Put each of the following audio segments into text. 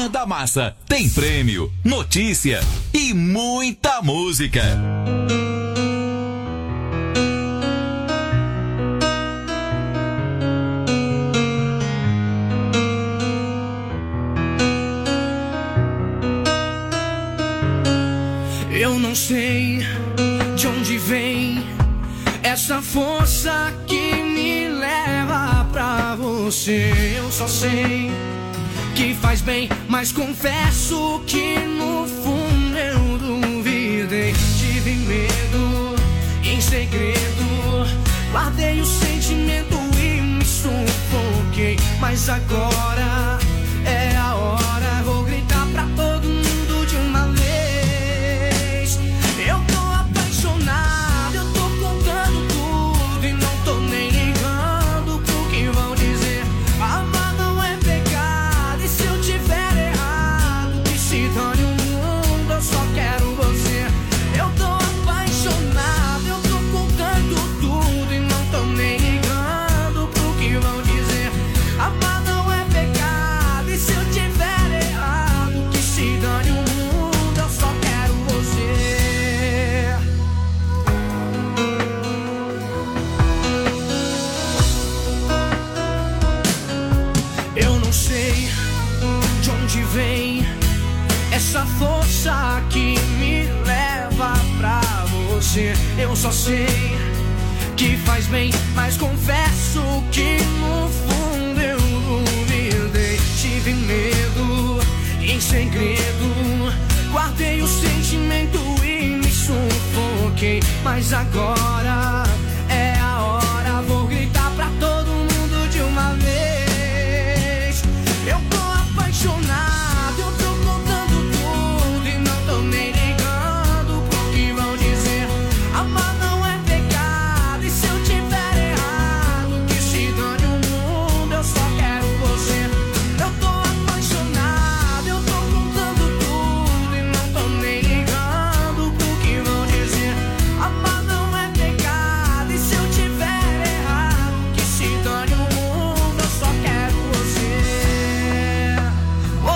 Manhã da Massa tem prêmio, notícia e muita música. Eu não sei de onde vem essa força que me leva pra você. Eu só sei que faz bem, mas confesso que no fundo eu duvidei. Tive medo, em segredo guardei o sentimento e me sufoquei. Mas agora é a hora, vou gritar pra todo mundo de uma vez. Eu tô apaixonado, eu tô contando tudo e não tô nem ligando pro que vão dizer. Amar não é pecado e se eu tiver errado, que se dane o mundo, eu só quero você. Eu tô apaixonado, eu tô contando tudo e não tô nem ligando pro que vão dizer. Amar não é pecado e se eu tiver errado, que se dane o mundo, eu só quero você. Eu não sei de onde vem essa força que me leva pra você. Eu só sei que faz bem, mas confesso que no fundo eu duvidei. Tive medo, em segredo guardei o sentimento e me sufoquei. Mas agora é a hora, vou gritar pra todo mundo de uma vez. Eu tô apaixonado, eu tô contando tudo e não tô nem ligando pro que vão dizer. Amar não é pecado e se eu tiver errado, que se dane o mundo, eu só quero você. Eu tô apaixonado, eu tô contando tudo e não tô nem ligando pro que vão dizer. Amar não é pecado e se eu tiver errado, que se dane o mundo, eu só quero você. Oh,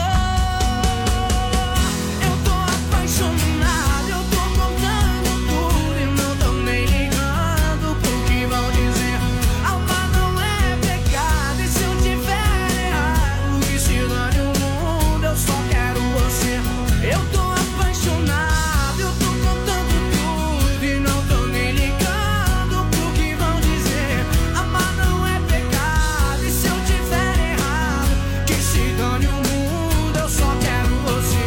eu tô apaixonado, eu tô contando tudo e não tô nem ligando pro que vão dizer. Amar não é pecado e se eu tiver errado, que se dane o mundo, eu só quero você. Eu tô apaixonado, eu tô contando tudo e não tô nem ligando pro que vão dizer. Amar não é pecado e se eu tiver errado, que se dane o mundo, eu só quero você.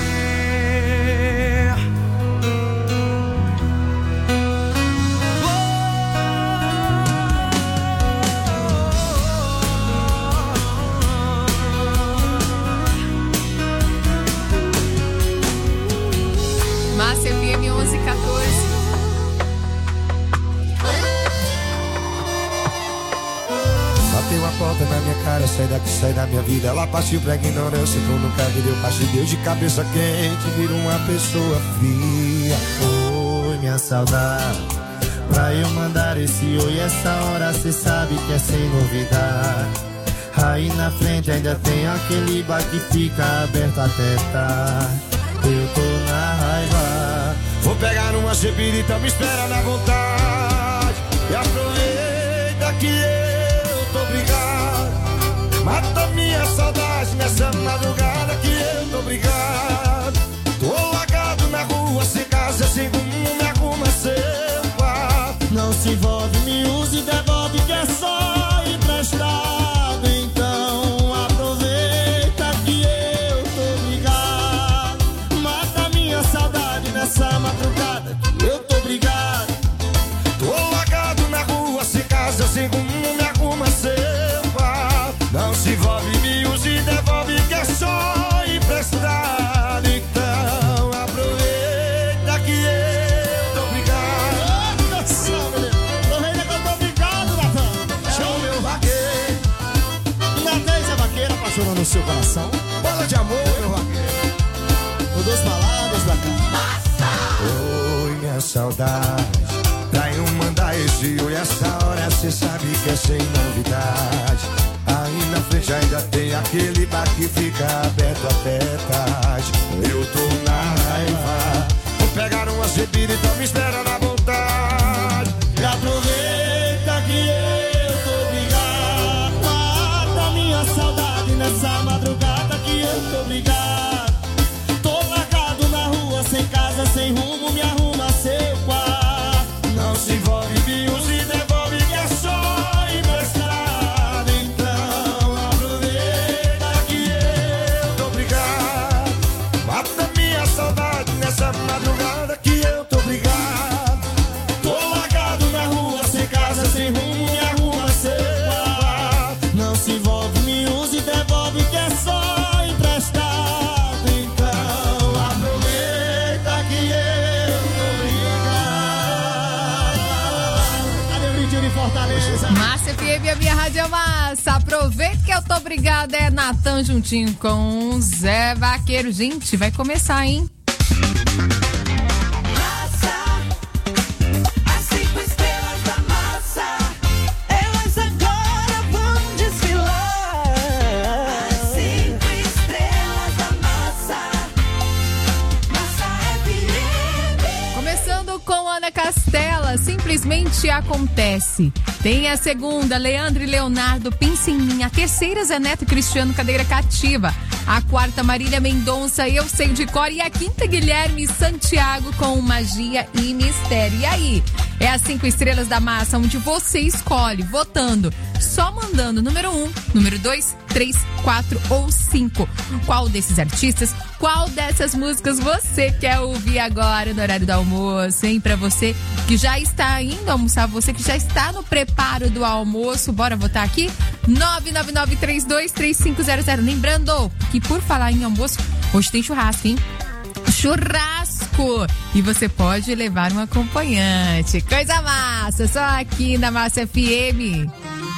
Massa FM 1114. Bateu a porta na minha cara, sai daqui, sai da minha vida. Ela partiu pra ignorância, tu nunca me deu paz. Deu de cabeça quente, vira uma pessoa fria. Oi, minha saudade, pra eu mandar esse oi, essa hora cê sabe que é sem novidade. Aí na frente ainda tem aquele bar que fica aberto até tarde. Eu tô na raiva, vou pegar uma cepirita, me espera na vontade. E aproveita que eu tô brigado, mata minha saudade nessa madrugada que eu tô brigado. Tô largado na rua, sem casa, sem rumo, me arruma seu quarto. Não se envolve, me use e devolve que é só emprestado. Então aproveita que eu tô brigado, mata minha saudade nessa madrugada que eu tô brigado. Tô largado na rua, sem casa, sem rumo, me arruma seu quarto. Não se envolve, me use e devolve que é só emprestado. Então aproveita que eu tô brigado. Aproveita que eu tô brigado, Natan. Chama meu vaqueiro. Natan, essa vaqueira apaixonou no seu coração. Bola de amor, meu vaqueiro. Com duas palavras da cara. Oi, minha saudade, pra eu mandar esse oi, essa hora cê sabe que é sem novidade. e na frente ainda tem aquele bar que fica aberto até tarde. Eu tô na raiva, vou pegar umas bebidas, então me espera na vontade. E aproveita que eu tô brigado, mata minha saudade nessa madrugada que eu tô brigado. Tô largado na rua, sem casa, sem rumo, me arruma seu quarto. Não se envolve, me use e devolve que é só emprestado. Então aproveita que eu tô brigado, mata minha saudade nessa madrugada que eu tô brigado. Tô largado na rua, sem casa, sem rumo, me arruma seu quarto. Não se envolve, me use e devolve que é só emprestado. Então aproveita que eu tô brigado. Cadê o brilho de Fortaleza? Massa FM, a minha rádio é massa. Aproveita que eu tô brigada. É Natan juntinho com Zé Vaqueiro. Gente, vai começar, hein? Castela, simplesmente acontece. Tem a segunda, Leandro e Leonardo, Pensa em Mim. A terceira, Zé Neto e Cristiano, Cadeira Cativa. A quarta, Marília Mendonça, Eu Sei de Cor. E a quinta, Guilherme Santiago com Magia e Mistério. E aí? É as 5 estrelas da massa, onde você escolhe, votando, só mandando número 1, número 2, 3, 4 ou 5. Qual desses artistas, qual dessas músicas você quer ouvir agora no horário do almoço, hein? Pra você que já está indo almoçar, você que já está no preparo do almoço, bora votar aqui? 999323500. Lembrando que por falar em almoço, hoje tem churrasco, hein? Churrasco! E você pode levar um acompanhante. Coisa massa, só aqui na Massa FM.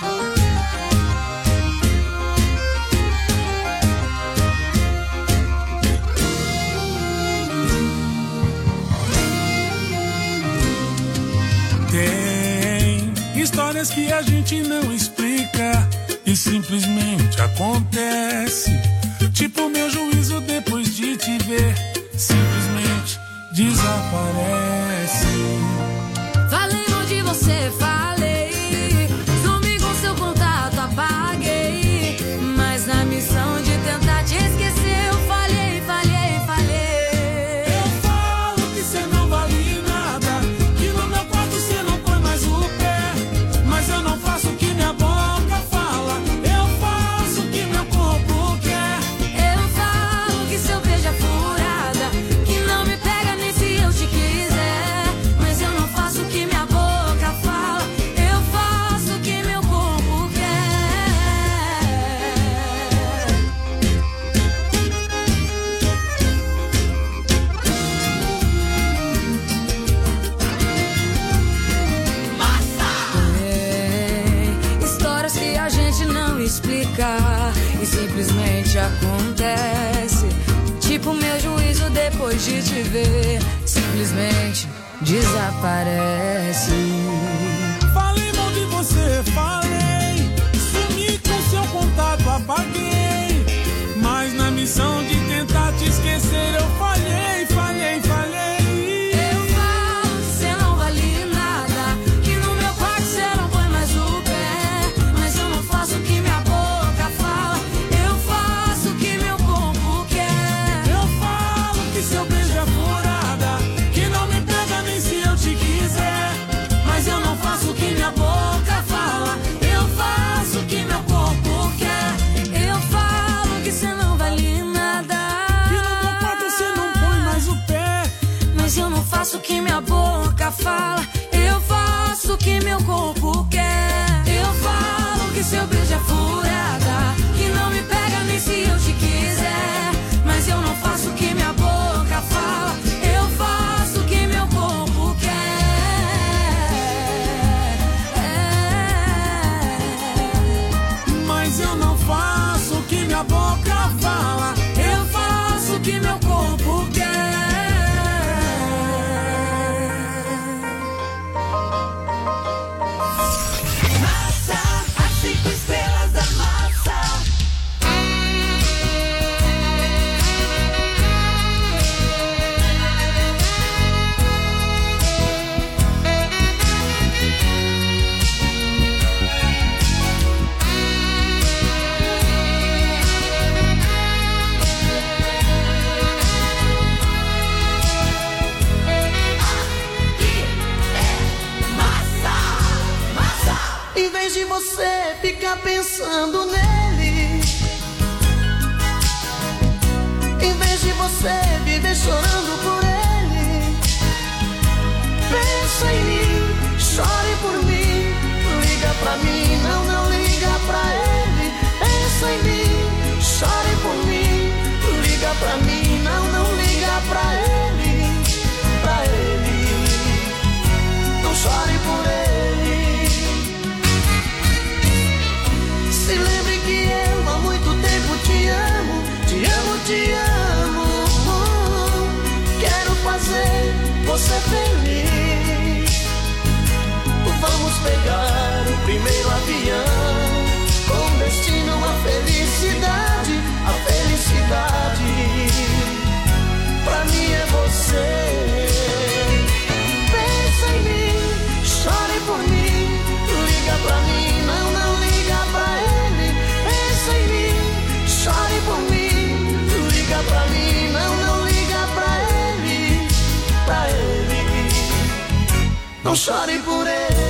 Tem histórias que a gente não explica e simplesmente acontece. Tipo meu juízo depois de te ver, simplesmente desaparece. Falei onde você falei, sumi com seu contato, apaguei. Mas na missão de tentar te esquecer, eu falhei, falhei, falhei. Eu falo que cê não vale nada, que no meu quarto cê não põe mais o pé. Mas eu não faço o que minha boca fala, eu faço o que meu corpo quer. Eu falo que seu beijo é furada, que não me pega nem se eu te quiser. Mas eu não faço o que minha boca fala, eu faço o que meu corpo quer. Tem histórias que a gente não explica e simplesmente acontece. Tipo meu juízo depois de te ver, simplesmente desaparece. Falei mal de você, falei, sumi com seu contato, apaguei. Mas na missão de tentar te esquecer, eu falhei, falhei, falhei. Eu falo que cê não vale nada, que no meu quarto cê não põe mais o pé. Mas eu não faço o que minha boca fala, eu faço o que meu corpo quer. Eu falo que seu beijo é furada, que não me pega nem se eu te quiser. Em vez de você ficar pensando nele, em vez de você viver chorando por ele, pensa em mim, chore por mim, liga pra mim, não liga pra ele. Pensa em mim, chore por mim, liga pra mim, não liga pra ele, pra ele, não chore por ele. Se lembre que eu há muito tempo te amo, te amo, te amo. Quero fazer você feliz. Vamos pegar o primeiro avião com destino à felicidade, a felicidade. Pra mim é você. Pensa em mim, chore por mim, liga pra mim, não liga pra ele. Pensa em mim, chore por mim, liga pra mim, não liga pra ele, pra ele. Não chore por ele.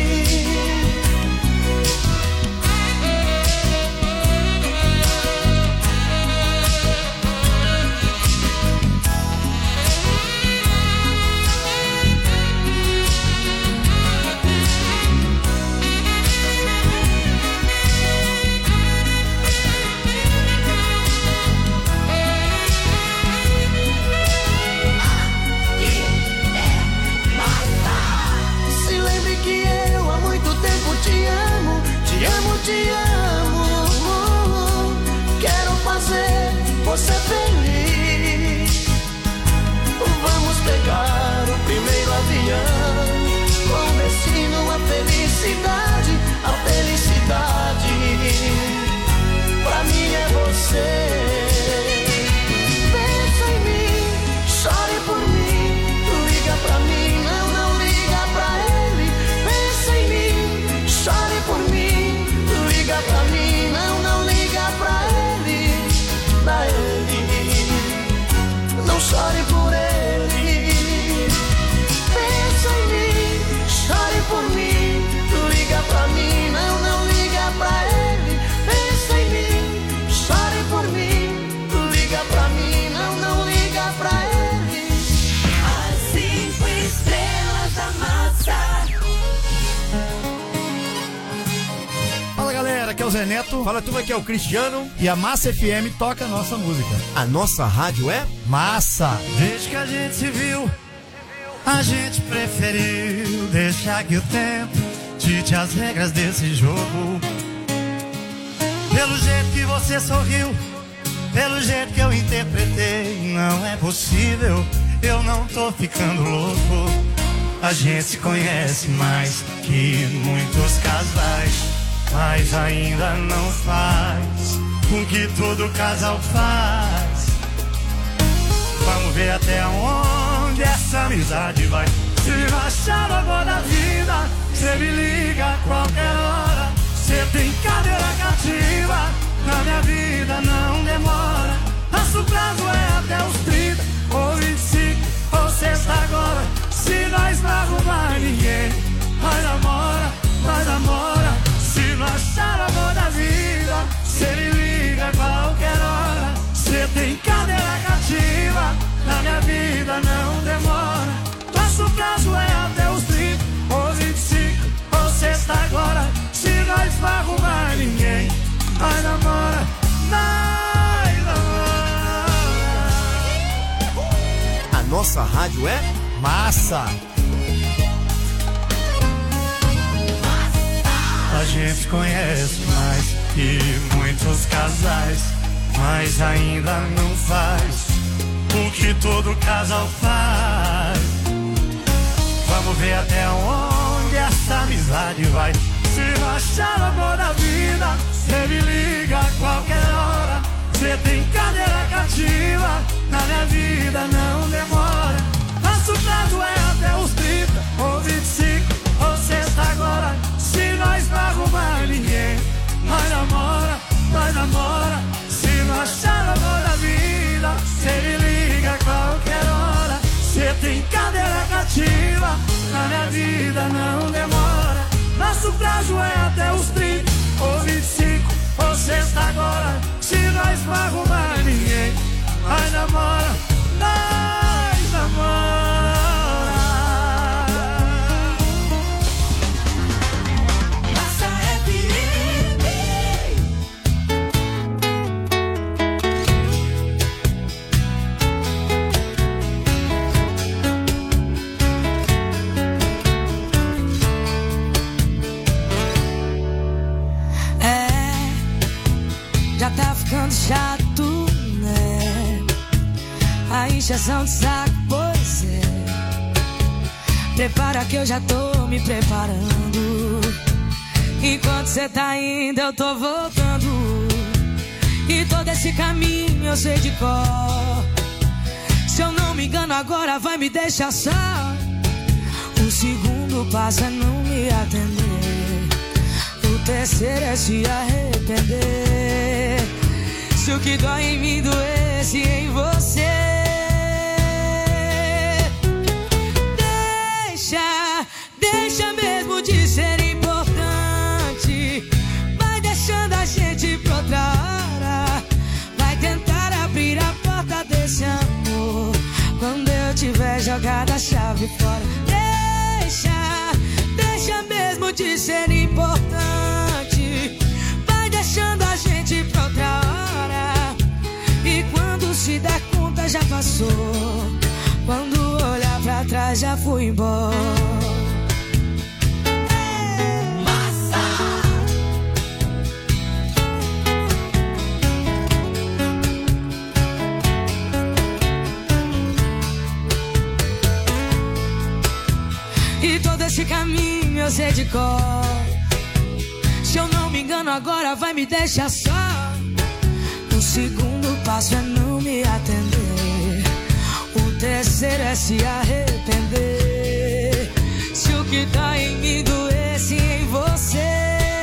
Te amo, quero fazer você feliz. Vamos pegar o primeiro avião com destino à felicidade, a felicidade. Pra mim é você. Pensa em mim, chore por mim, liga pra mim, não liga pra ele. Pensa em mim, chore por mim, liga pra mim, não liga pra ele, não chore por ele. Pensa em mim, chore por mim, liga pra mim, não liga pra ele. Pensa em mim, chore por mim, liga pra mim, não liga pra ele. As 5 estrelas da massa. Fala galera, aqui é o Zé Neto. Fala turma, aqui é o Cristiano. E a Massa FM toca a nossa música. A nossa rádio é Massa. Desde que a gente se viu, a gente preferiu deixar que o tempo dite as regras desse jogo. Pelo jeito que você sorriu, pelo jeito que eu interpretei, não é possível, eu não tô ficando louco. A gente se conhece mais que muitos casais, mas ainda não faz com que todo casal faz. Vamos ver até onde essa amizade vai. Se não achar o amor da vida, cê me liga a qualquer hora. Cê tem cadeira cativa, na minha vida não demora. Nosso prazo é até os 30 ou 25 ou sexta agora. Se nós não arrumar ninguém, nós namora, nós namora. Se não achar o amor da vida, cê me liga a qualquer hora. Cê tem cadeira cativa, na minha vida não demora. Nosso prazo é até os 30 ou 25 ou sexta agora. Se nós não arrumar ninguém, nós namora, nós namora. a nossa rádio é Massa. A gente conhece mais que muitos casais, mas ainda não faz o que todo casal faz. Vamos ver até onde essa amizade vai. Se não achar o amor da vida, cê me liga a qualquer hora. Cê tem cadeira cativa, na minha vida não demora. Nosso prazo é até os 30 ou 25 ou sexta agora. Se nós não arrumar ninguém, nós namora, nós namora. Se não achar o amor da vida, cê me liga a qualquer hora. Cê tem cadeira cativa, na minha vida não demora. Nosso prazo é muito chato, né? A injeção de saco, pois é. Prepara que eu já tô me preparando. Enquanto cê tá indo, eu tô voltando. E todo esse caminho eu sei de cor. Se eu não me engano agora vai me deixar só. O segundo passo é não me atender. O terceiro é se arrepender. Se o que dói em mim doesse em você. Deixa mesmo de ser importante. Vai deixando a gente pra outra hora. Vai tentar abrir a porta desse amor quando eu tiver jogado a chave fora. Deixa mesmo de ser importante. Vai deixando a gente pra outra hora. E quando se der conta já passou. Quando olhar pra trás já fui embora. E todo esse caminho eu sei de cor. Se eu não me engano agora vai me deixar só. O segundo passo é não me atender. O terceiro é se arrepender. Se o que tá em mim doesse em você.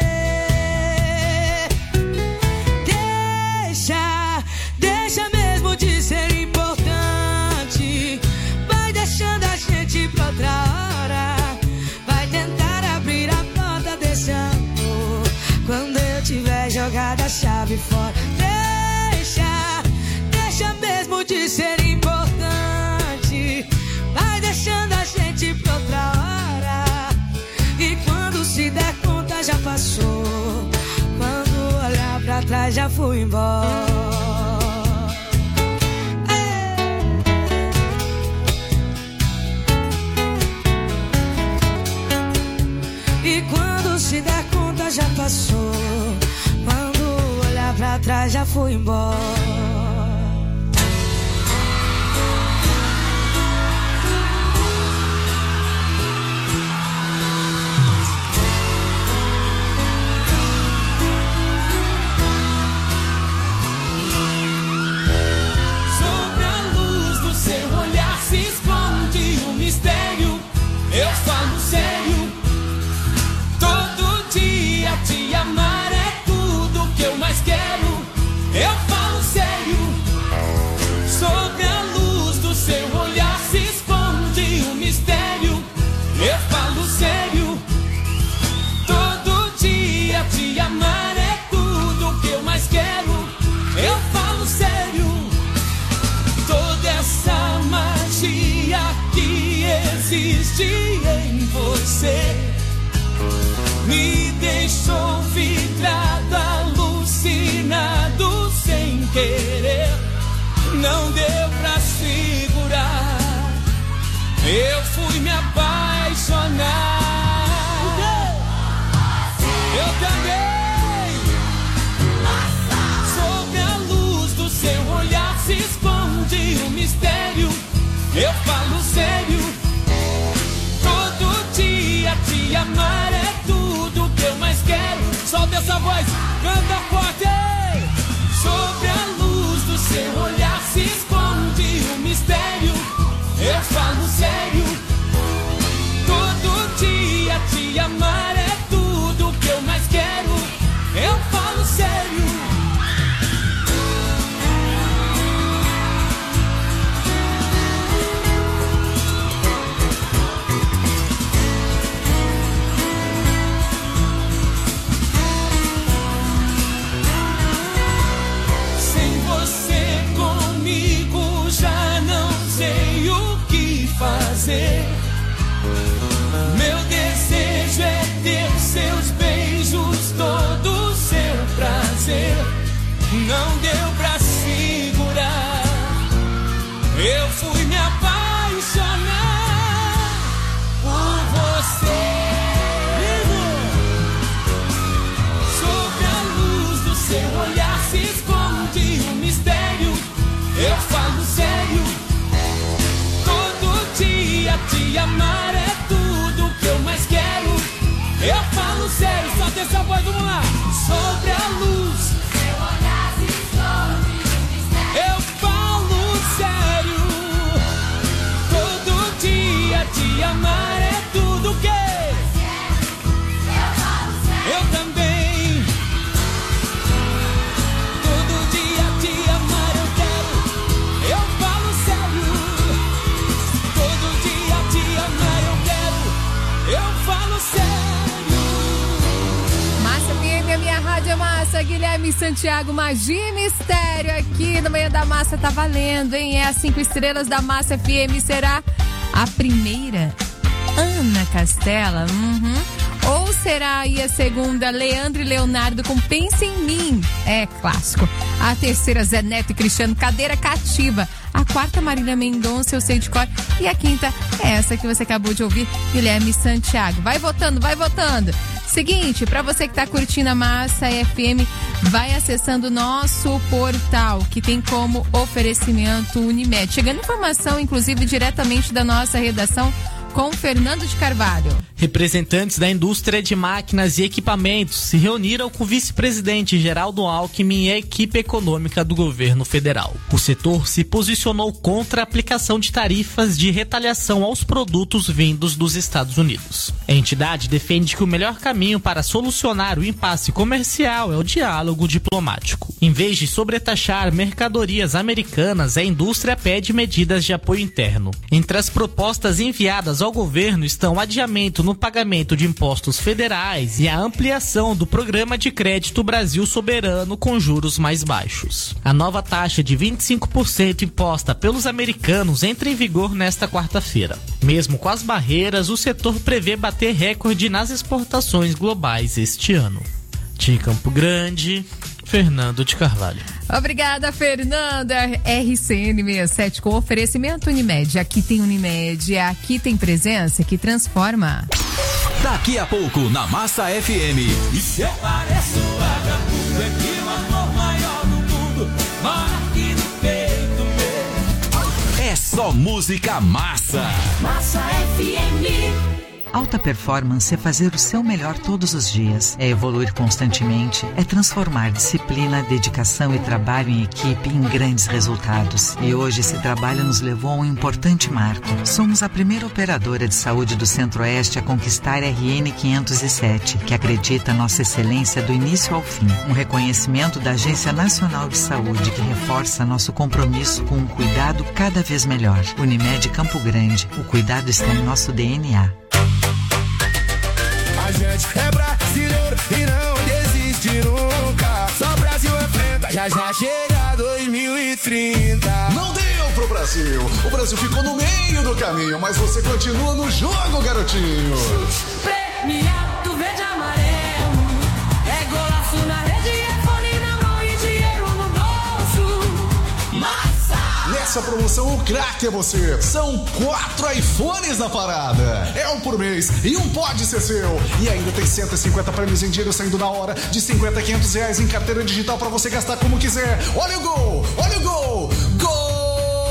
Deixa mesmo de ser importante. Vai deixando a gente pra outra hora. Vai tentar abrir a porta desse amor quando eu tiver jogado a chave fora. Deixa mesmo de ser importante. Vai deixando a gente pra outra hora. E quando se der conta já passou. Quando olhar pra trás já fui embora. E quando se der conta já passou. Quando olhar pra trás já fui embora. Sobre a luz do seu olhar se esconde um mistério. Eu falo sério. Todo dia te amar é tudo que eu mais quero. Eu falo sério. Sobre a luz do seu olhar se esconde um mistério. Eu falo sério. Todo dia te amar é tudo que eu mais quero. Eu falo sério. Toda essa magia que existe em você me deixou vidrado, alucinado sem querer. Não deu pra segurar. Eu fui me apaixonar. Eu também. Sob a luz do seu olhar se esconde um mistério. Eu falo sério. Todo dia te amar é tudo que eu mais quero. Solta essa voz, canta forte. Sobre a luz do seu olhar se esconde Eu falo sério, só tem essa voz, vamos lá. Sobre a luz, Seu olhar se esconde no mistério. eu falo sério. Todo dia te amar é tudo que Eu falo sério. eu também. Todo dia te amar eu quero. Eu falo sério. Todo dia te amar eu quero. Eu falo sério. Massa FM, a minha rádio é massa. Guilherme Santiago, Magia e Mistério aqui no Manhã da Massa tá valendo, hein? É as 5 estrelas da Massa FM. Será a primeira Ana Castela? Ou será aí a segunda Leandro e Leonardo com Pensa em Mim? É clássico. A terceira Zé Neto e Cristiano, Cadeira Cativa. A quarta Marília Mendonça, Eu Sei de Cor. E a quinta é essa que você acabou de ouvir, Guilherme Santiago. Vai votando, vai votando. Seguinte, para você que tá curtindo a Massa FM, vai acessando o nosso portal, que tem como oferecimento Unimed. Chegando informação, inclusive, diretamente da nossa redação, com Fernando de Carvalho. Representantes da indústria de máquinas e equipamentos se reuniram com o vice-presidente Geraldo Alckmin e a equipe econômica do governo federal. O setor se posicionou contra a aplicação de tarifas de retaliação aos produtos vindos dos Estados Unidos. A entidade defende que o melhor caminho para solucionar o impasse comercial é o diálogo diplomático. Em vez de sobretaxar mercadorias americanas, a indústria pede medidas de apoio interno. Entre as propostas enviadas ao governo estão o adiamento no pagamento de impostos federais e a ampliação do programa de crédito Brasil Soberano com juros mais baixos. A nova taxa de 25% imposta pelos americanos entra em vigor nesta quarta-feira. Mesmo com as barreiras, o setor prevê bater recorde nas exportações globais este ano. De Campo Grande, Fernando de Carvalho. Obrigada, Fernanda. RCN 67 com oferecimento Unimed. Aqui tem Unimed, aqui tem presença que transforma. Daqui a pouco na Massa FM. E se eu pareço vagabundo, é que o amor maior do mundo mora aqui no peito meu. É só música massa. Massa FM. Alta performance é fazer o seu melhor todos os dias, é evoluir constantemente, é transformar disciplina, dedicação e trabalho em equipe em grandes resultados. E hoje esse trabalho nos levou a um importante marco. Somos a primeira operadora de saúde do Centro-Oeste a conquistar RN 507, que acredita nossa excelência do início ao fim. Um reconhecimento da Agência Nacional de Saúde que reforça nosso compromisso com um cuidado cada vez melhor. Unimed Campo Grande, o cuidado está em nosso DNA. A gente é brasileiro e não desiste nunca. Só Brasil enfrenta, já já chega 2030. Não deu pro Brasil. O Brasil ficou no meio do caminho, mas você continua no jogo, garotinho. Premiado verde e amarelo. É golaço na rede, é fone na mão e dinheiro no bolso. Massa! Nessa promoção, o craque é você. São 4 iPhones na parada. É um por mês e um pode ser seu. E ainda tem 150 prêmios em dinheiro saindo na hora, de 50 a 500 reais em carteira digital pra você gastar como quiser. Olha o gol! Olha o gol! Gol!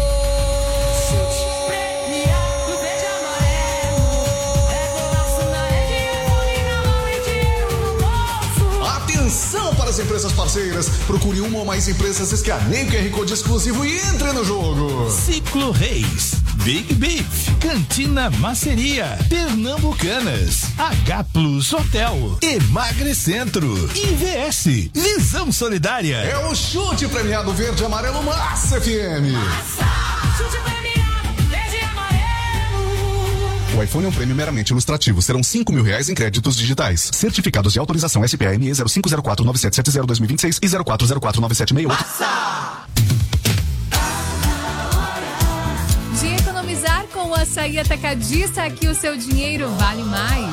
Premiado verde e amarelo. É golaço na rede, é fone na mão e dinheiro no bolso. Atenção para as empresas parceiras. Procure uma ou mais empresas, escaneie o QR Code exclusivo e entre no jogo. Ciclo Reis, Big Beef, Cantina Maceria, Pernambucanas, H Plus Hotel, Emagrecentro, IVS, Visão Solidária. É o chute premiado verde e amarelo Massa FM. Chute premiado verde e amarelo. O iPhone é um prêmio meramente ilustrativo. Serão R$5.000 em créditos digitais. Certificados de autorização SPME 05049770-2026 e 04049768. De economizar com o açaí atacadista, aqui o seu dinheiro vale mais.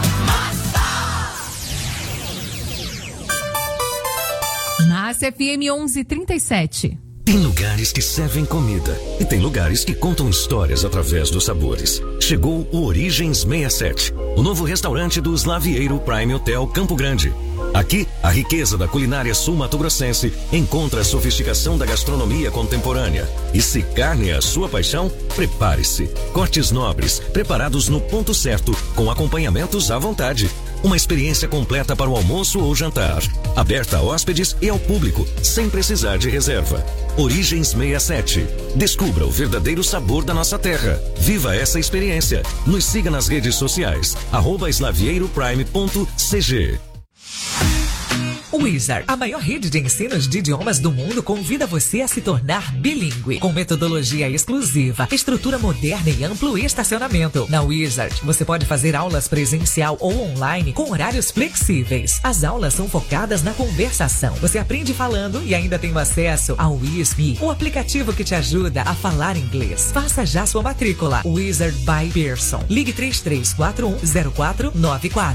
Massa FM 1137. Tem lugares que servem comida e tem lugares que contam histórias através dos sabores. Chegou o Origens 67, o novo restaurante do Slavieiro Prime Hotel Campo Grande. Aqui, a riqueza da culinária sul-mato-grossense encontra a sofisticação da gastronomia contemporânea. E se carne é a sua paixão, prepare-se. Cortes nobres, preparados no ponto certo, com acompanhamentos à vontade. Uma experiência completa para o almoço ou jantar. Aberta a hóspedes e ao público, sem precisar de reserva. Origens 67. Descubra o verdadeiro sabor da nossa terra. Viva essa experiência. Nos siga nas redes sociais. @slavieiro.prime.cg. Wizard, a maior rede de ensinos de idiomas do mundo, convida você a se tornar bilíngue, com metodologia exclusiva, estrutura moderna e amplo estacionamento. Na Wizard, você pode fazer aulas presencial ou online com horários flexíveis. As aulas são focadas na conversação. Você aprende falando e ainda tem acesso ao WISP, o aplicativo que te ajuda a falar inglês. Faça já sua matrícula. Wizard by Pearson. Ligue 33410494.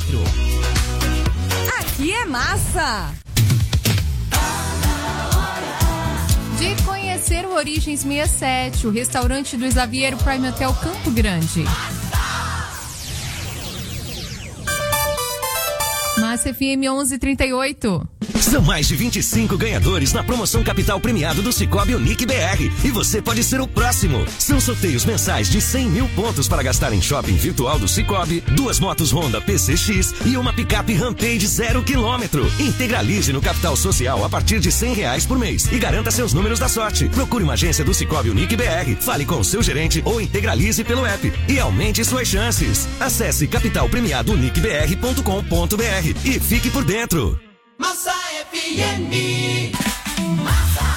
Aqui é massa! De conhecer o Origens 67, o restaurante do Slavieiro Prime Hotel Campo Grande. Massa FM 1138. São mais de 25 ganhadores na promoção Capital Premiado do Cicobi Unique BR. E você pode ser o próximo. São sorteios mensais de 100 mil pontos para gastar em shopping virtual do Cicobi, 2 motos Honda PCX e uma picape Rampage 0 km. Integralize no Capital Social a partir de R$100 por mês e garanta seus números da sorte. Procure uma agência do Cicobi Unique BR, fale com o seu gerente ou integralize pelo app e aumente suas chances. Acesse capitalpremiadouniquebr.com.br e fique por dentro. Massa FM. Massa.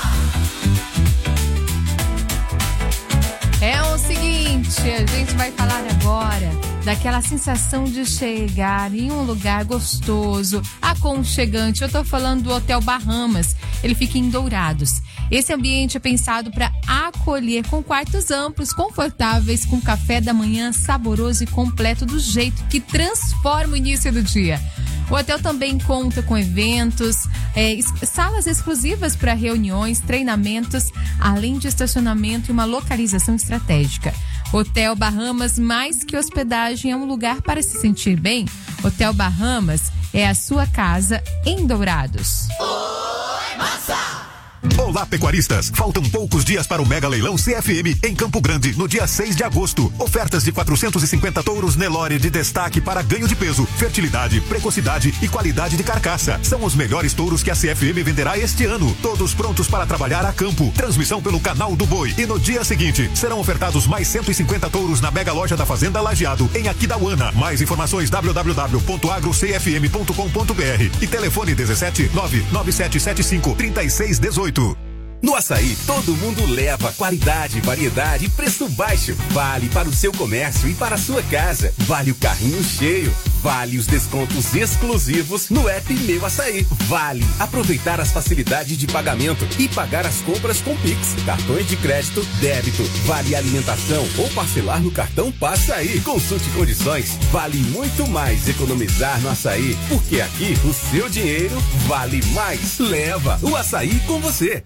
É o seguinte, a gente vai falar agora daquela sensação de chegar em um lugar gostoso, aconchegante. Eu tô falando do Hotel Bahamas. Ele fica em Dourados. Esse ambiente é pensado para acolher, com quartos amplos, confortáveis, com café da manhã saboroso e completo, do jeito que transforma o início do dia. O hotel também conta com eventos, salas exclusivas para reuniões, treinamentos, além de estacionamento e uma localização estratégica. Hotel Bahamas, mais que hospedagem, é um lugar para se sentir bem. Hotel Bahamas é a sua casa em Dourados. Oi, massa! Olá, pecuaristas! Faltam poucos dias para o Mega Leilão CFM em Campo Grande, no dia 6 de agosto. Ofertas de 450 touros Nelore de destaque para ganho de peso, fertilidade, precocidade e qualidade de carcaça. São os melhores touros que a CFM venderá este ano. Todos prontos para trabalhar a campo. Transmissão pelo Canal do Boi. E no dia seguinte, serão ofertados mais 150 touros na Mega Loja da Fazenda Lajeado, em Aquidauana. Mais informações www.agrocfm.com.br e telefone 17 99775 3618. No Açaí, todo mundo leva qualidade, variedade e preço baixo. Vale para o seu comércio e para a sua casa. Vale o carrinho cheio. Vale os descontos exclusivos no app Meu Açaí. Vale aproveitar as facilidades de pagamento e pagar as compras com Pix, cartões de crédito, débito. Vale alimentação ou parcelar no cartão Passaí. Consulte condições. Vale muito mais economizar no Açaí, porque aqui o seu dinheiro vale mais. Leva o Açaí com você.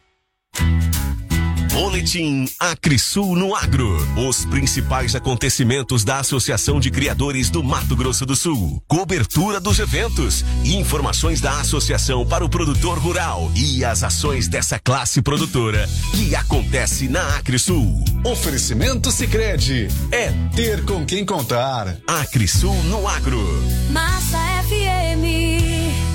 Boletim Acrisul no Agro. Os principais acontecimentos da Associação de Criadores do Mato Grosso do Sul. Cobertura dos eventos e informações da associação para o produtor rural e as ações dessa classe produtora que acontece na Acrisul. Oferecimento Sicredi. É ter com quem contar. Acrisul no Agro. Massa FM.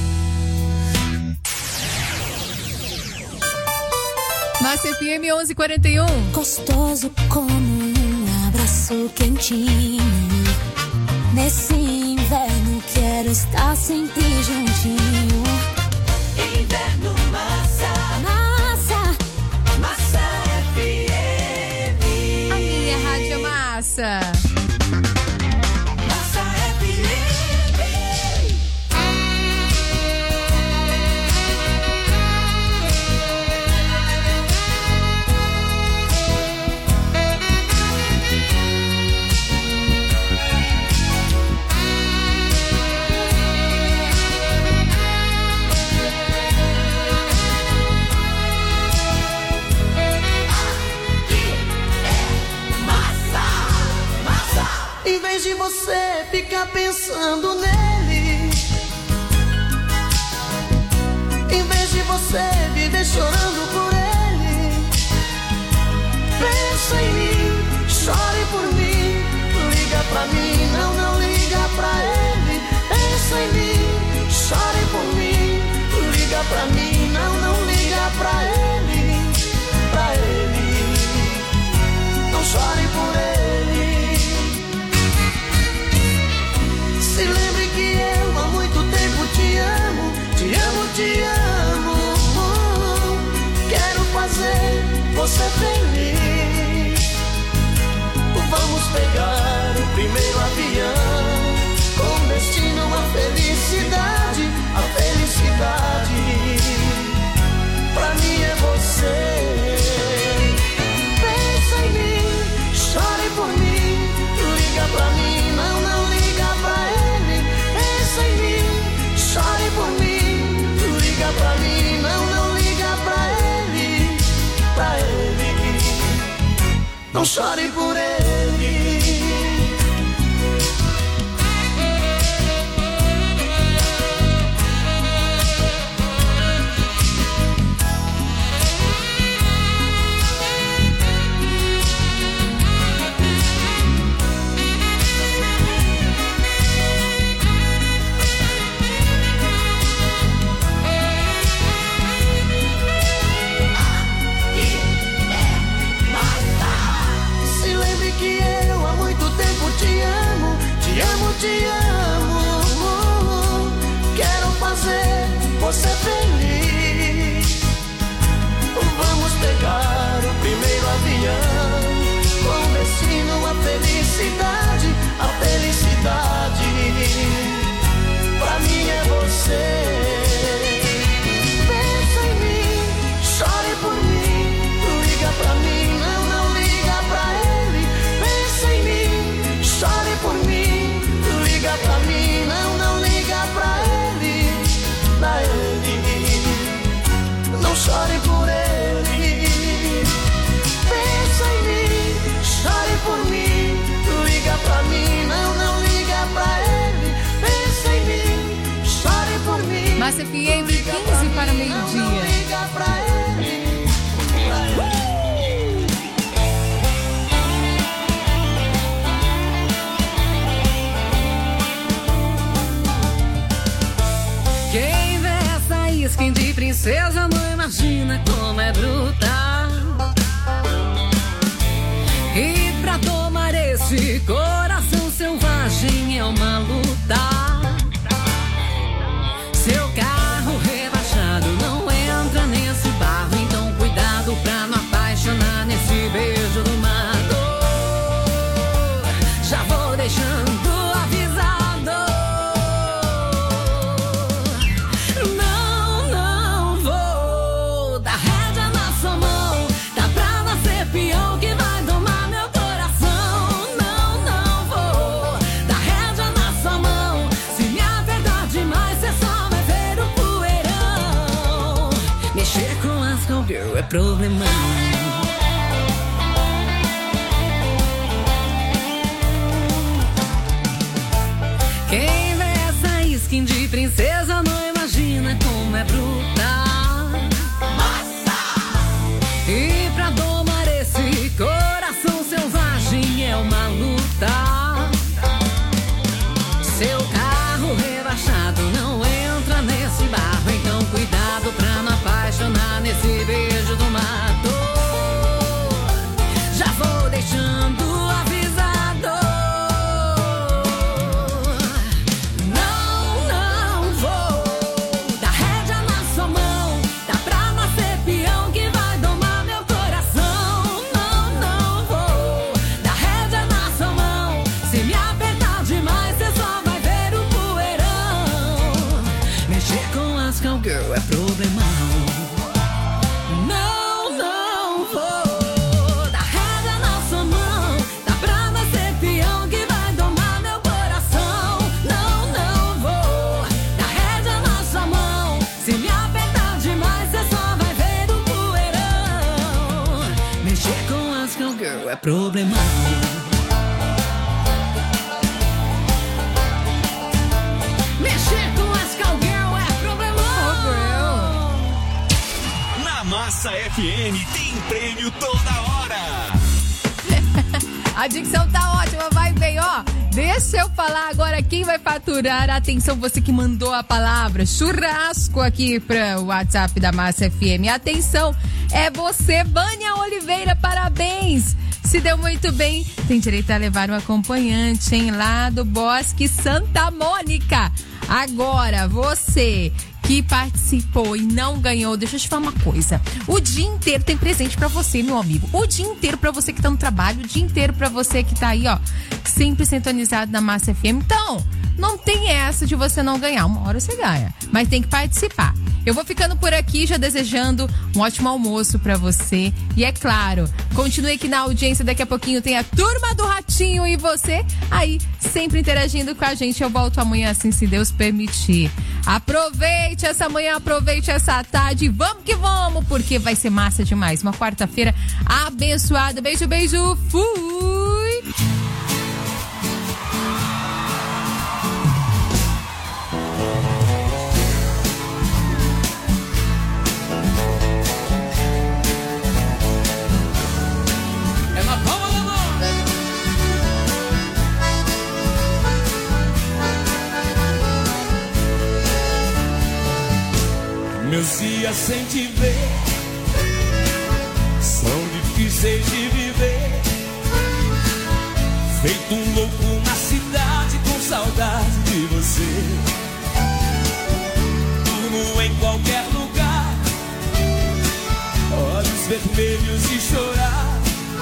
Massa FM 1141. Gostoso como um abraço quentinho. Nesse inverno quero estar sempre juntinho. Inverno massa. Massa. Massa FM. A minha rádio é massa. Massa FM. Em vez de você ficar pensando nele, em vez de você viver chorando por ele, pensa em mim, chore por mim, liga pra mim, não liga pra ele, pensa em mim. pra mim, não liga pra ele, pra ele. Não chore por ele. Se lembre que eu há muito tempo te amo, te amo, te amo. Quero fazer você feliz. Vamos pegar o primeiro avião, com destino à felicidade, a felicidade. Pra mim é você. Pensa em mim, chore por mim, liga pra mim, não liga pra ele. Pensa em mim, chore por mim, liga pra mim, não liga pra ele, pra ele. Não chore por ele. Te amo, quero fazer você feliz. Vamos pegar o primeiro avião, com destino à felicidade, a felicidade. Pra mim é você. Pensa em mim, chore por mim, liga pra mim, não liga pra ele. Pensa em mim, chore por mim, liga pra mim, não liga pra ele, pra ele. Não chore por ele. Pensa em mim, chore por mim, liga pra mim, não liga pra ele. Pensa em mim, chore por mim. Massa FM, 15 para meio-dia. Não liga pra ele, pra ele. Quem vê essa skin de princesa não imagina como é bruta. E pra tomar esse coração selvagem é uma luta. Seu carro rebaixado não entra nesse barro, então cuidado pra não apaixonar nesse beijo do mato. Já vou deixando avisado. É problemão. Quem vê essa skin de princesa não imagina como é bruta. Massa! E pra domar esse coração selvagem é uma luta. Seu carro rebaixado não entra nesse barro, então cuidado pra não apaixonar nesse beijo do mato. Já vou deixando avisado. Não vou dar rédea na sua mão. Dá pra nascer peão que vai domar meu coração. Não vou dar rédea na sua mão. Se me apertar demais, você só vai ver o poeirão. Mexer com as cowgirl é problemão. É problemão. Mexer com as cowgirl é problemão. Na Massa FM tem prêmio toda hora. A dicção tá ótima, vai bem, ó. Deixa eu falar agora quem vai faturar. Atenção, você que mandou a palavra churrasco aqui para o WhatsApp da Massa FM. Atenção, é você, Vânia Oliveira, parabéns. Se deu muito bem, tem direito a levar um acompanhante, hein? Lá do Bosque Santa Mônica. Agora, você que participou e não ganhou, deixa eu te falar uma coisa. O dia inteiro tem presente pra você, meu amigo. O dia inteiro pra você que tá no trabalho, o dia inteiro pra você que tá aí, ó, sempre sintonizado na Massa FM. Então, não tem essa de você não ganhar. Uma hora você ganha, mas tem que participar. Eu vou ficando por aqui, já desejando um ótimo almoço pra você. E é claro, continue aqui na audiência, daqui a pouquinho tem a Turma do Ratinho e você aí sempre interagindo com a gente. Eu volto amanhã, assim, se Deus permitir. Aproveite essa manhã, aproveite essa tarde, vamos que vamos, porque vai ser massa demais. Uma quarta-feira abençoada. Beijo, beijo, fui! Meus dias sem te ver são difíceis de viver. Feito um louco na cidade com saudade de você. Durmo em qualquer lugar, olhos vermelhos e chorar.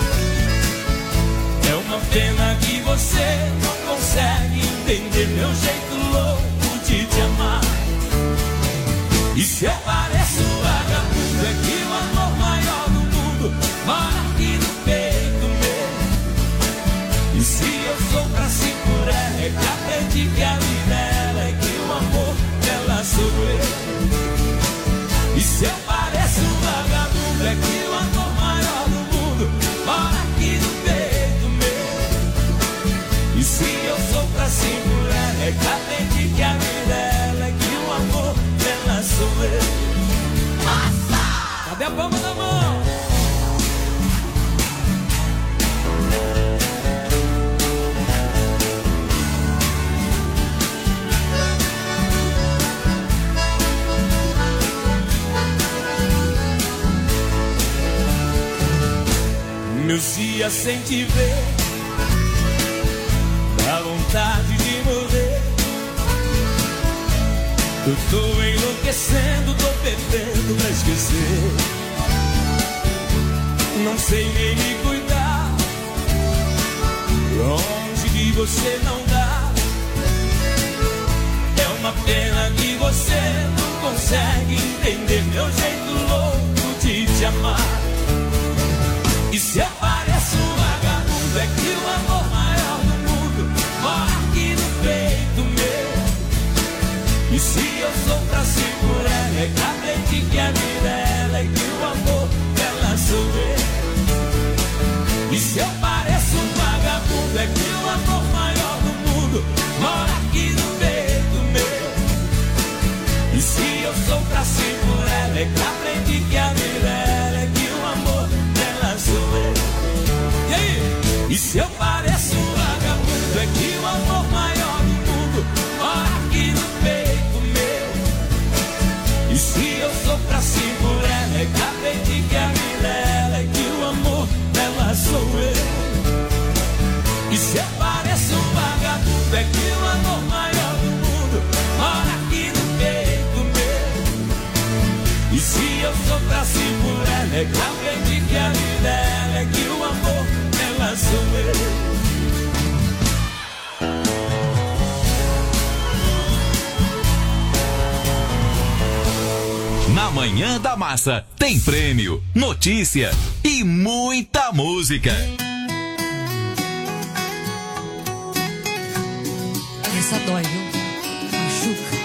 É uma pena que você não consegue entender meu jeito louco de te amar. E se eu pareço vagabundo, é que o amor maior do mundo mora aqui no peito meu. E se eu sou pra segurar, é que aprendi que a vida é que o amor dela sou eu. E se eu pareço vagabundo, é que o amor maior do mundo mora aqui no peito meu. E se eu sou pra segurar, é que aprendi que a vida é que o amor dela sou eu. Massa! Cadê a palma da mão? Meus dias sem te ver, dá vontade de morrer. Eu tô enlouquecendo, tô perdendo pra esquecer. Não sei nem me cuidar, longe de você não dá. É uma pena que você não consegue entender meu jeito louco de te amar. E se eu pareço um vagabundo, é que o amor maior do mundo mora aqui no peito meu. E se eu sou pra segurar, é que aprendi que a vida é que o amor dela sou eu. E se eu pareço um vagabundo, é que o amor maior do mundo mora aqui no peito meu. E se eu sou pra segurar, é que aprendi que a vida é que o amor dela sou eu. E aí? E se eu pareço um vagabundo, é que o amor maior do mundo mora aqui no peito meu. E se eu sou pra segurar, é que aprendi que a vida é que o amor dela sou eu. E se eu pareço um vagabundo, é que o amor maior do mundo mora aqui no peito meu. E se eu sou pra segurar, é que aprendi que a vida é que o amor dela sou eu. Na Manhã da Massa tem prêmio, notícia e muita música. Essa dói, viu? Machuca.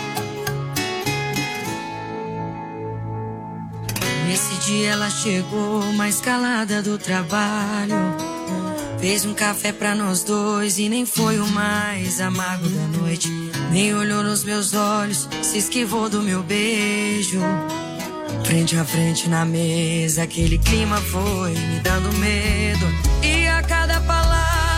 Nesse dia ela chegou mais calada do trabalho. Fez um café pra nós dois e nem foi o mais amargo da noite. Nem olhou nos meus olhos, se esquivou do meu beijo. Frente a frente na mesa, aquele clima foi me dando medo. E a cada palavra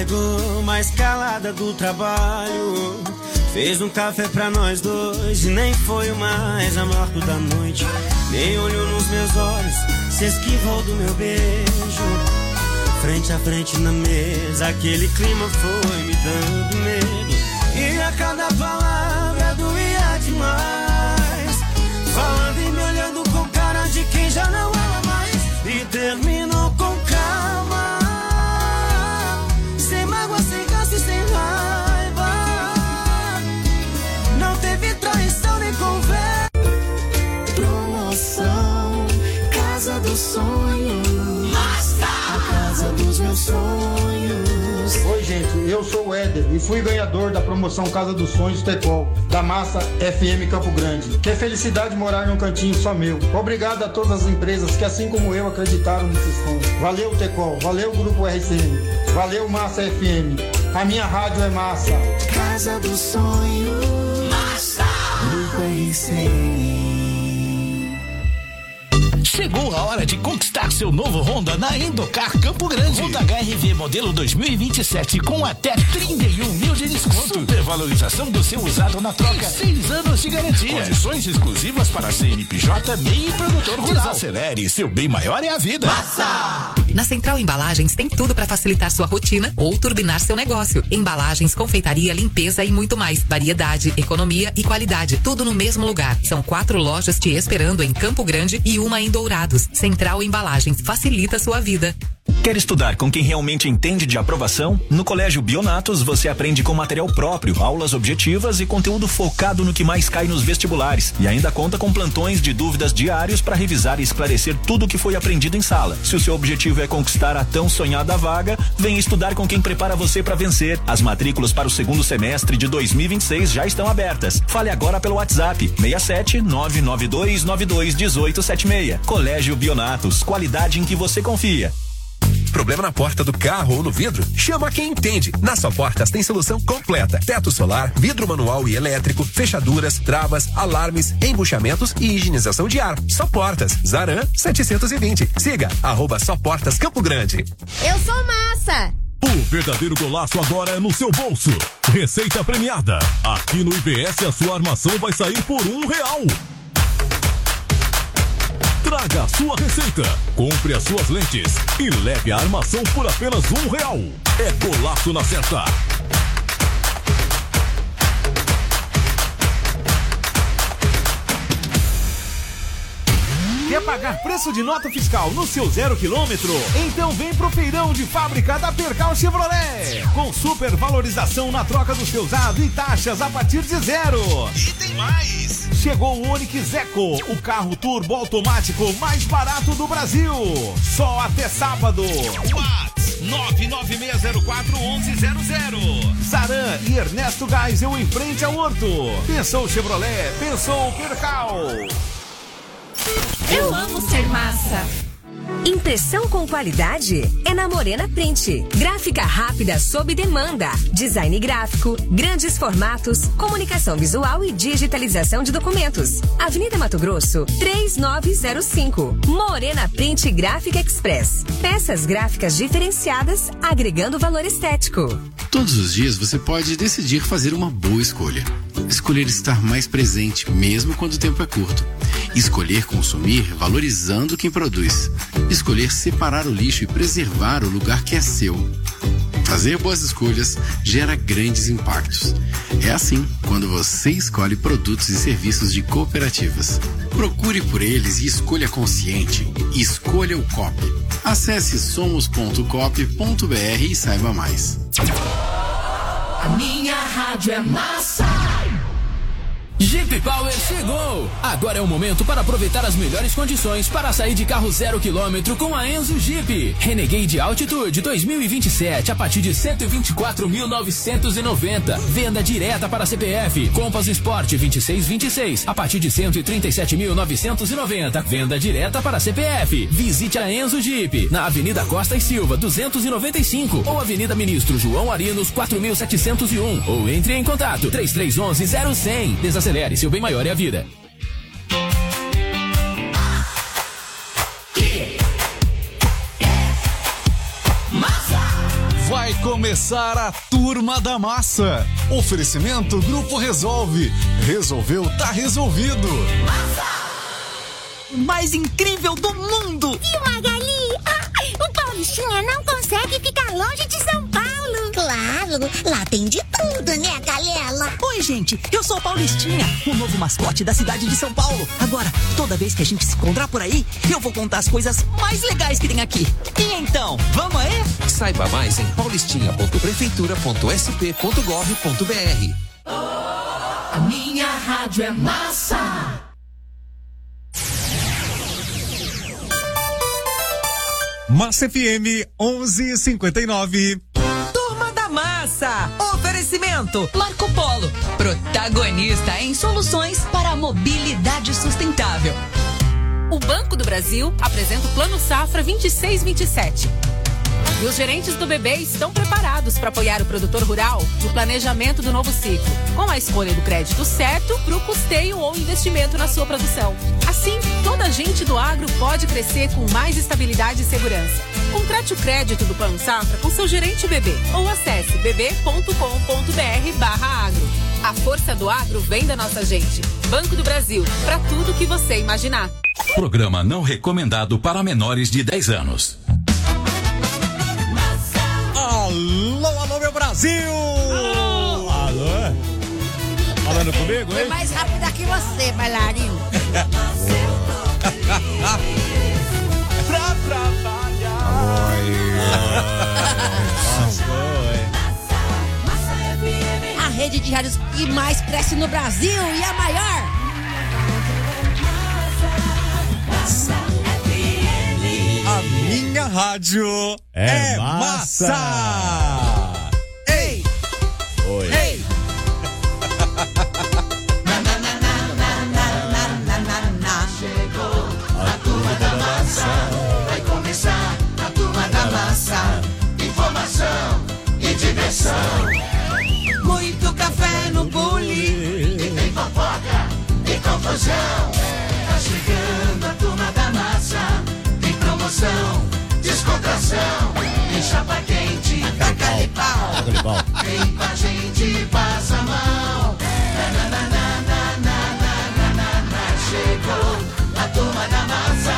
chegou mais calada do trabalho. Fez um café pra nós dois e nem foi o mais amargo da noite. Nem olhou nos meus olhos, se esquivou do meu beijo. Frente a frente na mesa, aquele clima foi me dando medo. E a cada palavra doía demais. Falando e me olhando com cara de quem já não ama mais. E terminou com calma, sem mágoa, sem gasto e sem raiva. Não teve traição nem conversa. Promoção Casa dos Sonhos. A casa dos meus sonhos. Oi, gente, eu sou o Éder e fui ganhador da promoção Casa dos Sonhos Tecol, da Massa FM Campo Grande. Que felicidade morar num cantinho só meu. Obrigado a todas as empresas que, assim como eu, acreditaram nesse sonho. Valeu, Tecol, valeu, Grupo RCM, valeu, Massa FM. A minha rádio é Massa. Casa dos Sonhos. Massa. Grupo RCM. Chegou a hora de conquistar seu novo Honda na Endocar Campo Grande. Honda HR-V modelo 2027 com até 31 mil de desconto. Supervalorização do seu usado na troca. 6 anos de garantia. Condições exclusivas para CNPJ, MEI e produtor rural. Desacelere, seu bem maior é a vida. Massa! Na Central Embalagens tem tudo para facilitar sua rotina ou turbinar seu negócio. Embalagens, confeitaria, limpeza e muito mais. Variedade, economia e qualidade. Tudo no mesmo lugar. São 4 lojas te esperando em Campo Grande e uma em Dourados. Central Embalagens, facilita a sua vida. Quer estudar com quem realmente entende de aprovação? No Colégio Bionatos você aprende com material próprio, aulas objetivas e conteúdo focado no que mais cai nos vestibulares. E ainda conta com plantões de dúvidas diários para revisar e esclarecer tudo o que foi aprendido em sala. Se o seu objetivo é conquistar a tão sonhada vaga, venha estudar com quem prepara você para vencer. As matrículas para o segundo semestre de 2026 já estão abertas. Fale agora pelo WhatsApp 67 992 92 1876. Colégio Bionatos, qualidade em que você confia. Problema na porta do carro ou no vidro? Chama quem entende. Na Só Portas tem solução completa. Teto solar, vidro manual e elétrico, fechaduras, travas, alarmes, embuchamentos e higienização de ar. Só Portas, Zaran 720. Siga @Só Portas Campo Grande. Eu sou Massa. O verdadeiro golaço agora é no seu bolso. Receita premiada. Aqui no IBS a sua armação vai sair por R$1. Traga a sua receita, compre as suas lentes e leve a armação por apenas R$1. É golaço na certa. Quer pagar preço de nota fiscal no seu 0 quilômetro? Então vem pro feirão de fábrica da Percal Chevrolet. Com super valorização na troca do seu usado e taxas a partir de 0. E tem mais! Chegou o Onix Eco, o carro turbo automático mais barato do Brasil. Só até sábado. Whats 996041100. Zaran e Ernesto Geisel em frente ao Horto. Pensou Chevrolet, pensou Percal. Eu amo ser massa. Impressão com qualidade é na Morena Print. Gráfica rápida sob demanda. Design gráfico, grandes formatos, comunicação visual e digitalização de documentos. Avenida Mato Grosso, 3905. Morena Print Gráfica Express. Peças gráficas diferenciadas, agregando valor estético. Todos os dias você pode decidir fazer uma boa escolha. Escolher estar mais presente, mesmo quando o tempo é curto. Escolher consumir valorizando quem produz. Escolher separar o lixo e preservar o lugar que é seu. Fazer boas escolhas gera grandes impactos. É assim quando você escolhe produtos e serviços de cooperativas. Procure por eles e escolha consciente. Escolha o COP. Acesse somos.cop.br e saiba mais. A minha rádio é massa. Jeep Power chegou! Agora é o momento para aproveitar as melhores condições para sair de carro 0 km com a Enzo Jeep. Renegade Altitude 2027 a partir de 124.990. Venda direta para CPF. Compass Sport 2626 a partir de 137.990. Venda direta para CPF. Visite a Enzo Jeep na Avenida Costa e Silva 295 ou Avenida Ministro João Arinos 4701 ou entre em contato 3311-0100. Desacelere, seu bem maior é a vida. Vai começar a Turma da Massa. Oferecimento Grupo Resolve. Resolveu, tá resolvido. Mais incrível do mundo! E o Magali? O Paulistinha não consegue ficar longe de São Paulo. Claro, lá tem de tudo, né, Galela? Oi, gente, eu sou o Paulistinha, o novo mascote da cidade de São Paulo. Agora, toda vez que a gente se encontrar por aí, eu vou contar as coisas mais legais que tem aqui. E então, vamos aí? Saiba mais em paulistinha.prefeitura.sp.gov.br. A minha rádio é massa. Massa FM 11:59. Turma da Massa. Oferecimento Marco Polo, protagonista em soluções para a mobilidade sustentável. O Banco do Brasil apresenta o Plano Safra 26-27. E os gerentes do BB estão preparados para apoiar o produtor rural no planejamento do novo ciclo, com a escolha do crédito certo para o custeio ou investimento na sua produção. Assim, toda a gente do agro pode crescer com mais estabilidade e segurança. Contrate o crédito do Plano Safra com seu gerente BB ou acesse bb.com.br/agro. A força do agro vem da nossa gente. Banco do Brasil, para tudo que você imaginar. Programa não recomendado para menores de 10 anos. Alô, alô, meu Brasil! Alô? Falando comigo, Foi hein? mais rápida que você, bailarino. Pra trabalhar. A rede de rádios que mais cresce no Brasil e a maior. A minha rádio é massa! Ei! Oi! Ei! Chegou a Turma da Massa. Vai começar a Turma da Massa. Informação e diversão. Muito café no bule. E tem fofoca e confusão. Tá chegando a Turma da Massa. Promoção, descontração, em chapa quente, taca-lhe pau. Vem com a gente, passa a mão. Chegou a Turma da Massa.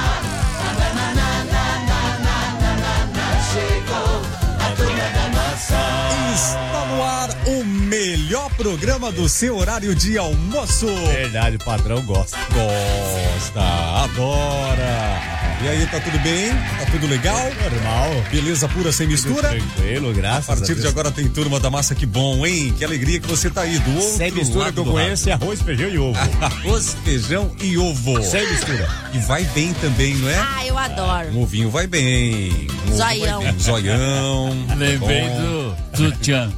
Chegou a Turma da Massa. Está no ar o melhor programa do seu horário de almoço. Verdade, o padrão gosta. Gosta, adora. E aí, tá tudo bem? Tá tudo legal? Normal. Beleza pura, sem mistura? Tranquilo, graças a Deus. A partir de agora tem Turma da Massa, que bom, hein? Que alegria que você tá aí do outro sem mistura lado que eu do conheço rádio. é arroz, feijão e ovo. Arroz, feijão e ovo. Sem mistura. E vai bem também, não é? Ah, eu adoro. Um ovinho vai bem. Um ovo Zoião. vai bem. Zoião. Lembrei do tchan.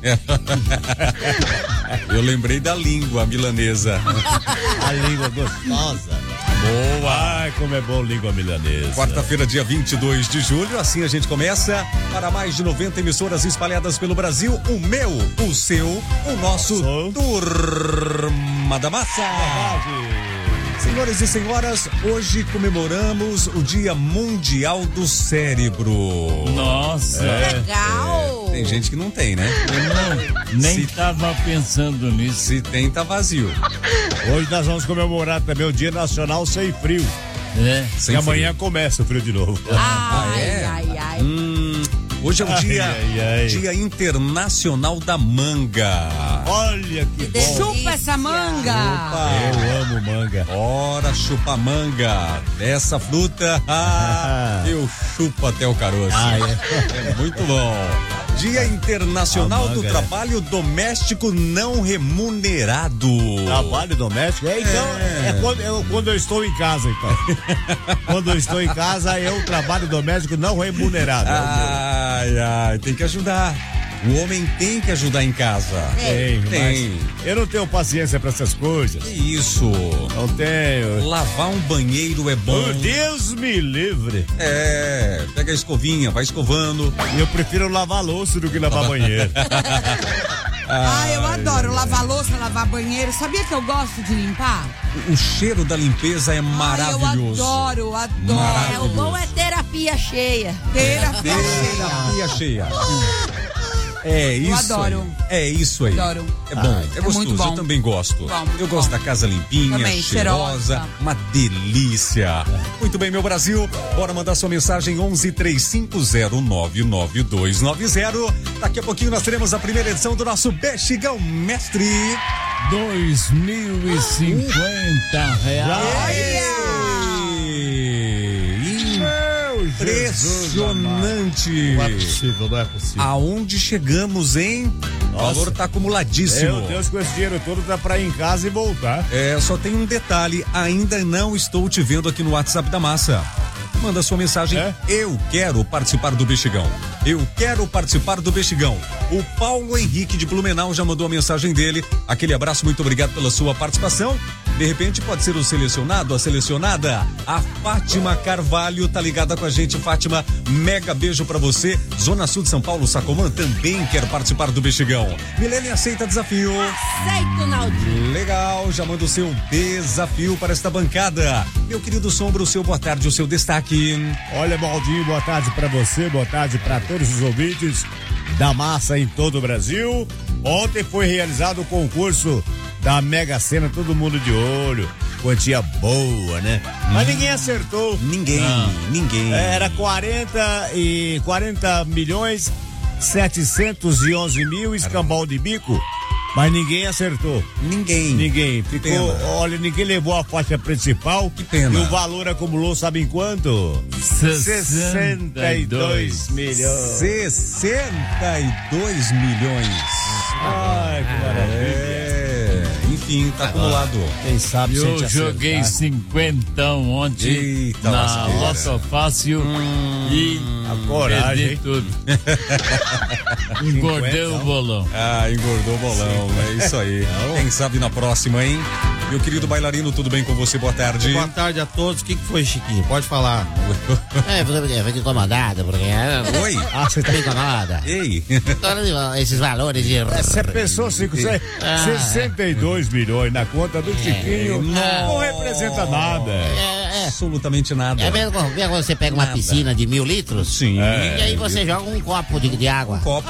Eu lembrei da língua milanesa. A língua gostosa. Boa! Ai, como é bom língua milanesa. Quarta-feira, dia 22 de julho, assim a gente começa para mais de 90 emissoras espalhadas pelo Brasil. O meu, o seu, o nosso Turma da Massa. Senhores e senhoras, hoje comemoramos o Dia Mundial do Cérebro. Nossa! Legal! Tem gente que não tem, né? Nem tava pensando nisso. Se tem, tá vazio. Hoje nós vamos comemorar também o Dia Nacional Sem Frio. Sem e amanhã frio. começa o frio de novo. Ai. Hoje é o Dia Internacional da Manga. Olha que bom. Chupa essa manga. Opa. Eu amo manga. Ora, chupa manga. Essa fruta, eu chupo até o caroço. É muito bom. Dia Internacional manga, do Trabalho Doméstico Não Remunerado. Trabalho doméstico? Então, quando eu estou em casa, então. Quando eu estou em casa, é o trabalho doméstico não remunerado. Ai, tem que ajudar. O homem tem que ajudar em casa. Tem. Eu não tenho paciência pra essas coisas. Que isso? Não tenho. Lavar um banheiro é bom. Oh, Deus me livre. Pega a escovinha, vai escovando. Eu prefiro lavar louça do que lavar banheiro. Eu adoro lavar louça, lavar banheiro. Sabia que eu gosto de limpar? O cheiro da limpeza é maravilhoso. Eu adoro. O bom é terapia cheia. Terapia cheia. É isso. Eu adoro. Aí. É isso aí. Adoro. É bom, é gostoso. muito bom. Eu também gosto. Bom, eu gosto da casa limpinha, também, cheirosa, uma delícia. Muito bem, meu Brasil. Bora mandar sua mensagem 11 3509 9290. Daqui a pouquinho nós teremos a primeira edição do nosso Bexigão Mestre. 2.050 reais. Impressionante. Não é possível, não é possível. Aonde chegamos, hein? O valor tá acumuladíssimo. Meu Deus, com esse dinheiro todo dá pra ir em casa e voltar. Só tem um detalhe, ainda não estou te vendo aqui no WhatsApp da Massa. Manda sua mensagem. Eu quero participar do Bexigão. Eu quero participar do Bexigão. O Paulo Henrique de Blumenau já mandou a mensagem dele. Aquele abraço, muito obrigado pela sua participação. De repente pode ser o selecionado, a selecionada. A Fátima Carvalho tá ligada com a gente. Fátima, mega beijo pra você. Zona Sul de São Paulo, Sacomã também quer participar do Bexigão. Milene aceita desafio. Aceito, Naldinho. Legal, já manda o seu desafio para esta bancada. Meu querido Sombra, o seu boa tarde, o seu destaque. Olha, Baldinho, boa tarde pra você, boa tarde pra todos os ouvintes da Massa em todo o Brasil. Ontem foi realizado o concurso da Mega Sena, todo mundo de olho, quantia boa, né? Mas ninguém acertou. Ninguém. Era 40 milhões 711 mil, escambau de bico. Mas ninguém acertou. Ninguém. Ficou, olha, ninguém levou a faixa principal. Que pena. E o valor acumulou, sabe em quanto? 62 milhões. 62 milhões. Ai, que maravilha. Enfim, tá acumulado. Quem sabe eu joguei 50 ontem. Eita, na Loto Fácil e a coragem, perdi tudo. Engordei o bolão. Engordou o bolão. É isso aí. Quem sabe na próxima, hein? Meu querido bailarino, tudo bem com você? Boa tarde. Boa tarde a todos. O que foi, Chiquinho? Pode falar. Fico incomodado, porque... Oi? Você tá incomodada? Ei. Esses valores de... Você pensou 62 milhões na conta do Chiquinho, não representa nada. Absolutamente nada. É mesmo quando você pega uma piscina de 1.000 litros? Sim. E aí você joga um copo de água. Um copo.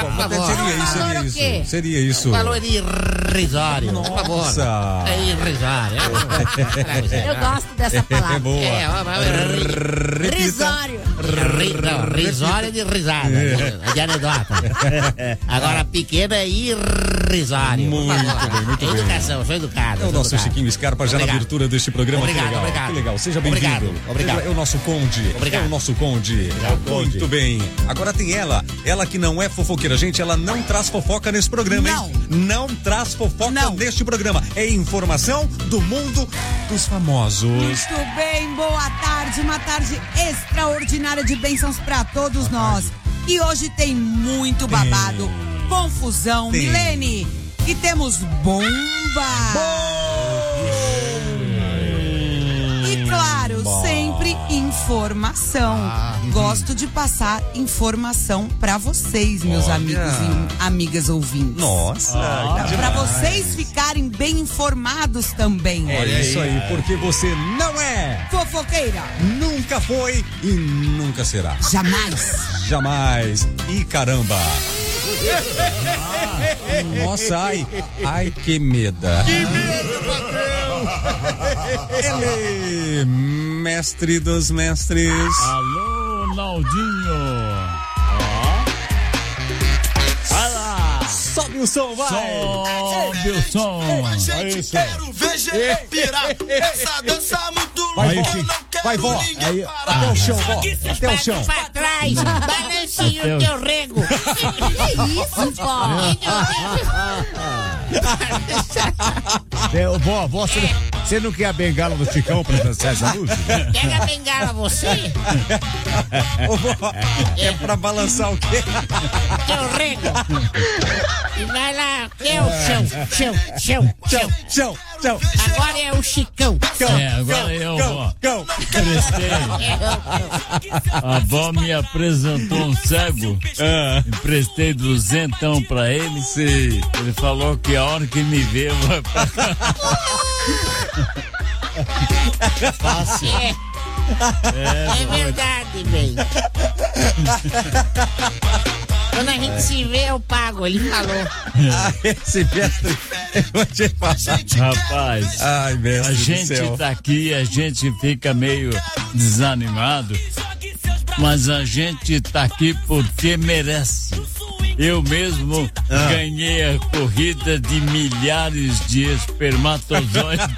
Seria isso. O valor é irrisório. Nossa. Por favor. É irrisório. Eu gosto dessa palavra. É boa. Risório. Risório de risada. De anedota. Agora pequeno é irrisório. Muito bem. Educação, sou educado. É o nosso Chiquinho Scarpa já na abertura deste programa. Obrigado. Que legal. Seja bem-vindo. Obrigado. É o nosso conde. Obrigado. É o nosso conde. Muito bem. Agora tem ela que não é fofoqueira, gente, ela não traz fofoca nesse programa, hein? Não traz fofoca neste programa. É informação do mundo dos famosos. Muito bem, boa tarde, uma tarde extraordinária de bênçãos pra todos nós. E hoje tem muito babado, confusão, Milene, e temos bomba. E claro, sempre informação. Gosto de passar informação pra vocês, meus amigos e amigas ouvintes. Nossa, pra vocês ficarem bem informados também. É isso aí, porque você não é fofoqueira. Nunca foi e nunca será. Jamais. E caramba. Nossa, ai que meda. Que medo, patrão. Ele, mestre dos mestres. Alô, Naldinho. Sobe o som, vai! Sobe o som! Gente, quero ver gente pirar essa dança muito louca. Vai, vó! Aí, até o chão, vó! Até o chão! Pra trás, balancinho teu rego. Que isso, vó? Vó, você não quer a bengala do Chicão pra dançar essa música? Pega a bengala, você? Ô, vó, é pra balançar o quê? Teu rego. E vai lá, até o chão. Agora é o Chicão. Agora eu, vó. Prestei. A vó me apresentou um cego. Emprestei 200 pra ele. Sim. Ele falou que a hora que me vê vai pra cá. Fácil. É verdade, bem. Quando a gente se vê, eu pago, ele falou. Esse mestre, eu vou te falar. Rapaz, ai, mestre a gente tá aqui, a gente fica meio desanimado, mas a gente tá aqui porque merece. Eu mesmo ganhei a corrida de milhares de espermatozoides.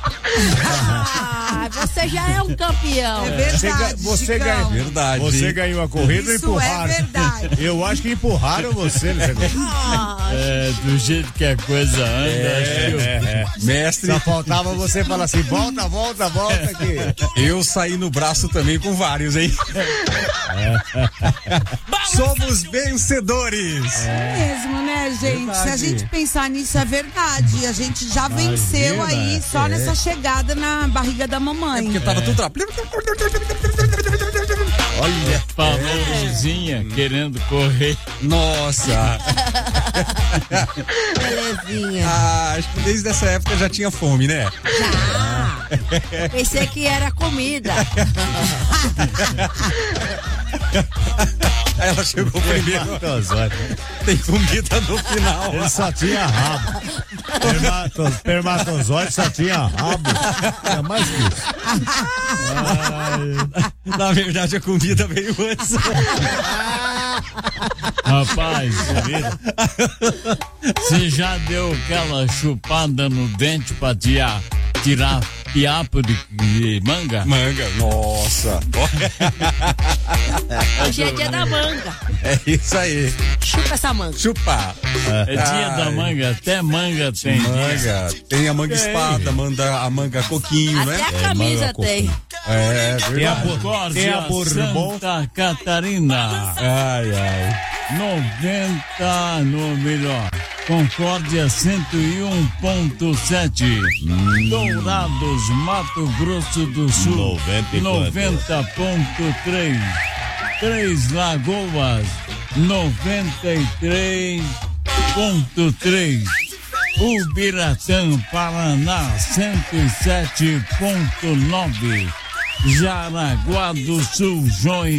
Você já é um campeão. É verdade. Você ganhou. Verdade. Você ganhou a corrida Isso e empurraram. é verdade. Eu acho que empurraram você, né? Do jeito que a coisa anda. Mestre. Só faltava você falar assim: volta aqui. Eu saí no braço também com vários, hein? Somos vencedores. Mesmo, né, gente? Verdade. Se a gente pensar nisso, é verdade. A gente já venceu aí só nessa chegada na barriga da mamãe. Porque tava tudo lá. Olha, Pavãozinha querendo correr. Nossa. Belezinha. Acho que desde essa época já tinha fome, né? Já. Pensei que era comida. Ela chegou primeiro. Tem comida no final. Ele só tinha rabo. Espermatozoide só tinha rabo. É mais que isso. Na verdade, a comida veio antes. Rapaz, você já deu aquela chupada no dente pra tirar fiapo de manga? Manga, nossa. Hoje é dia da manga. É isso aí. Chupa essa manga. Chupar. É dia da manga, até manga tem. Manga. Tem a manga espada, a manga coquinho, até né? Até a camisa tem. É, verdade. Tem a Bourbon. Santa Catarina. Ai, ai. 90, no melhor. Concórdia 101.7. Dourados, Mato Grosso do Sul. 90.3. Três Lagoas 93.3. Ubiratã, Paraná 107.9. Jaraguá do Sul, Joinville